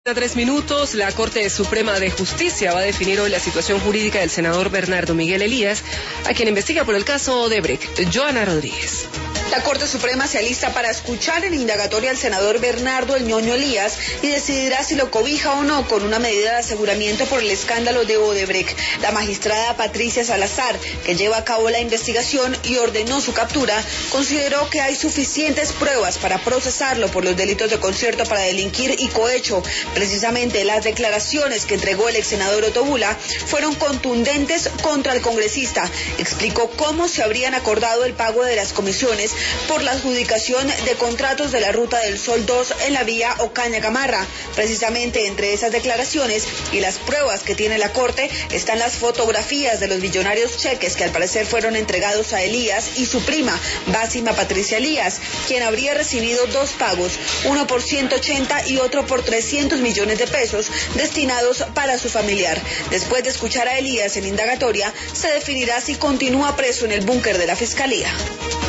A 3 minutos, la Corte Suprema de Justicia va a definir hoy la situación jurídica del senador Bernardo Miguel Elías, a quien investiga por el caso Odebrecht. Joana Rodríguez. La Corte Suprema se alista para escuchar en indagatoria al senador Bernardo El Ñoño Elías y decidirá si lo cobija o no con una medida de aseguramiento por el escándalo de Odebrecht. La magistrada Patricia Salazar, que lleva a cabo la investigación y ordenó su captura, consideró que hay suficientes pruebas para procesarlo por los delitos de concierto para delinquir y cohecho. Precisamente las declaraciones que entregó el ex senador Otto Bula fueron contundentes contra el congresista. Explicó cómo se habrían acordado el pago de las comisiones por la adjudicación de contratos de la Ruta del Sol 2 en la vía Ocaña-Gamarra. Precisamente entre esas declaraciones y las pruebas que tiene la Corte están las fotografías de los millonarios cheques que al parecer fueron entregados a Elías y su prima, Básima Patricia Elías, quien habría recibido dos pagos, uno por 180 y otro por 300 millones de pesos destinados para su familiar. Después de escuchar a Elías en indagatoria, se definirá si continúa preso en el búnker de la Fiscalía.